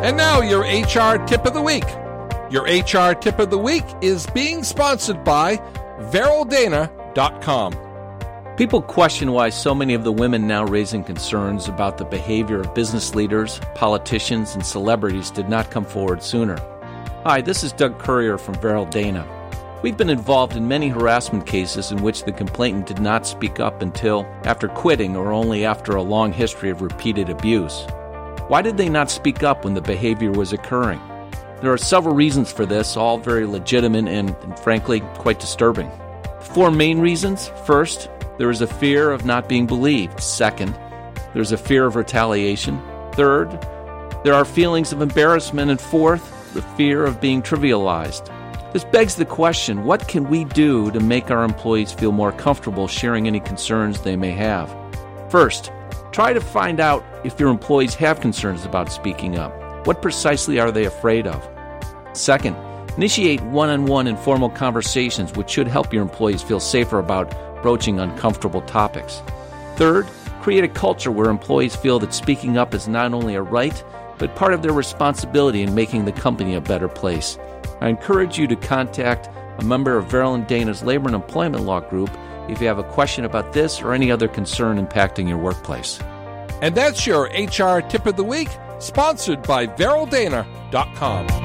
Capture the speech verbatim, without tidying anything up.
And now your H R Tip of the Week. Your H R Tip of the Week is being sponsored by Veryl Dana dot com. People question why so many of the women now raising concerns about the behavior of business leaders, politicians, and celebrities did not come forward sooner. Hi, this is Doug Currier from Veryl Dana. We've been involved in many harassment cases in which the complainant did not speak up until after quitting or only after a long history of repeated abuse. Why did they not speak up when the behavior was occurring? There are several reasons for this, all very legitimate and, and frankly, quite disturbing. Four main reasons. First, there is a fear of not being believed. Second, there's a fear of retaliation. Third, there are feelings of embarrassment. And fourth, the fear of being trivialized. This begs the question, what can we do to make our employees feel more comfortable sharing any concerns they may have? First, try to find out if your employees have concerns about speaking up. What precisely are they afraid of? Second, initiate one-on-one informal conversations which should help your employees feel safer about broaching uncomfortable topics. Third, create a culture where employees feel that speaking up is not only a right, but part of their responsibility in making the company a better place. I encourage you to contact a member of Veryl and Dana's Labor and Employment Law Group if you have a question about this or any other concern impacting your workplace. And that's your H R Tip of the Week, sponsored by Veryl Dana dot com.